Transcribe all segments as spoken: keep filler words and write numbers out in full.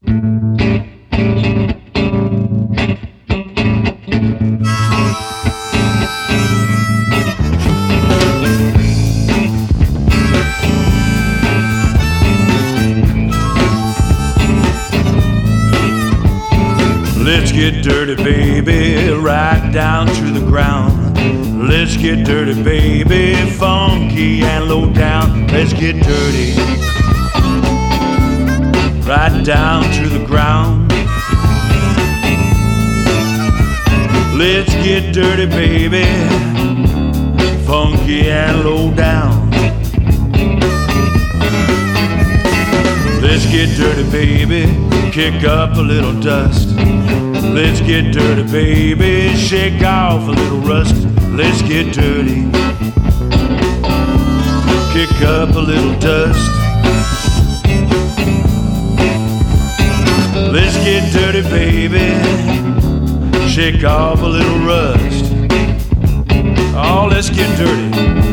Let's get dirty, baby, right down to the ground. Let's get dirty, baby, funky and low down. Let's get dirty, right down to the ground. Let's get dirty, baby, funky and low down. Let's get dirty, baby, kick up a little dust. Let's get dirty, baby, shake off a little rust. Let's get dirty, kick up a little dust. Let's get dirty, baby, shake off a little rust. Oh, let's get dirty.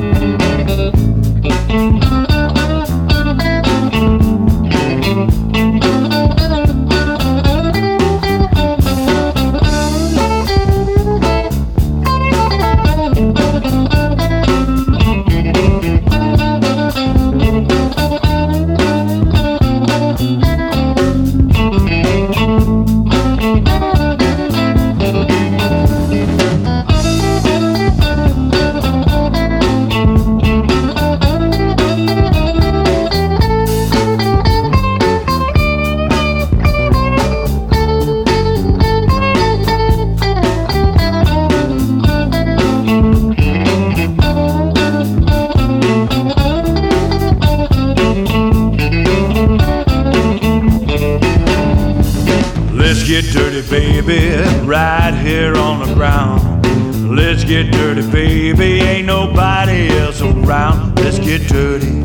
Let's get dirty, baby, right here on the ground. Let's get dirty, baby, ain't nobody else around. Let's get dirty,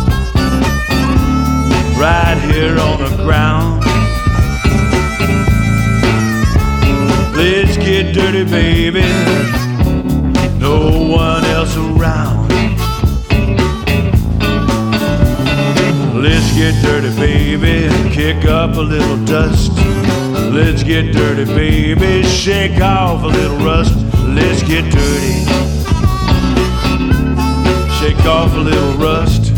right here on the ground. Let's get dirty, baby, no one else around. Let's get dirty, baby, kick up a little dust. Let's get dirty, baby, shake off a little rust. Let's get dirty, shake off a little rust.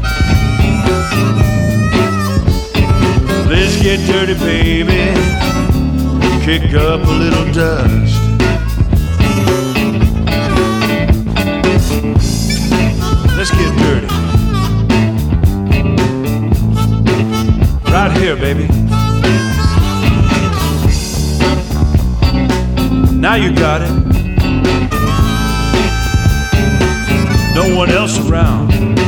Let's get dirty, baby, kick up a little dust. Let's get dirty, right here, baby. Now you got it. No one else around.